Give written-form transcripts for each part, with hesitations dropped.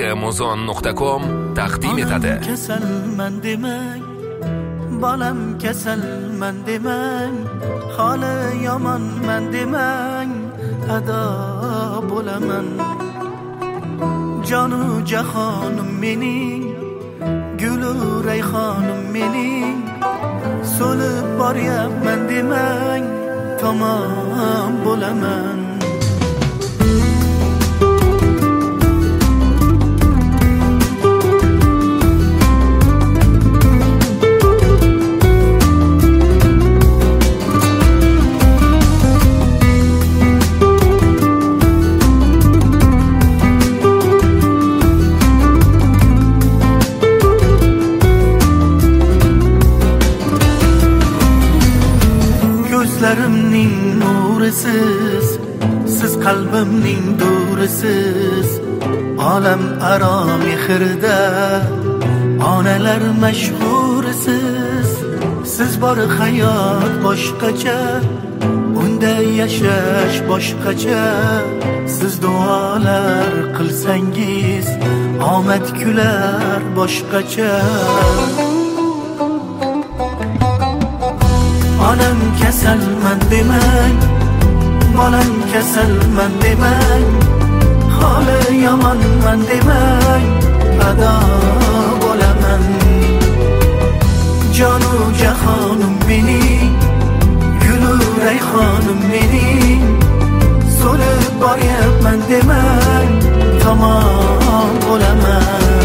haqqimuzon.com taqdim etadi. Kasalman demang, bolam kasalman demang, holi yomonman demang, ado bo'laman. Jonu jahonim mening, gulu rayhonim mening, so'lib boryapman demang, tamom bo'laman. Ko'zlarimning nurisiz, siz qalbimning durisiz, olam aro mehrda onalar mashhurisiz. Siz bor hayot boshqacha, unda yashash boshqacha. Siz duolar qilsangiz omad kular boshqacha. Onam kasalman demang, bolam kasalman demang, holi yomonman demang, ado bo'laman. Jonu jahonim mening, gulu rayhonim mening, so'lib boryapman demang, tamom bo'laman.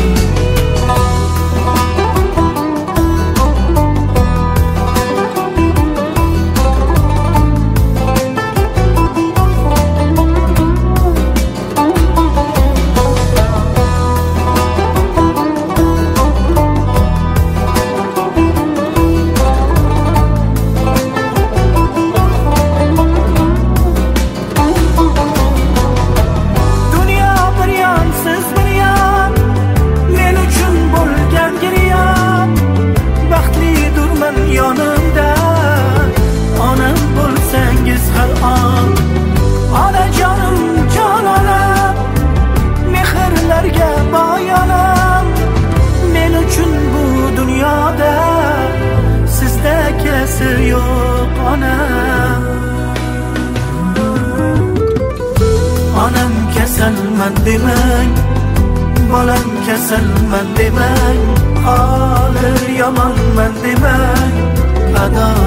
Yonimda onam bo'lsangiz har on, onajonim jonolam, mehrlarga boy onam. Men uchun bu dunyoda sizdekasi yo'q onam. Onam kasalman demang, bolam kasalman demang, holi yomonman demang, ado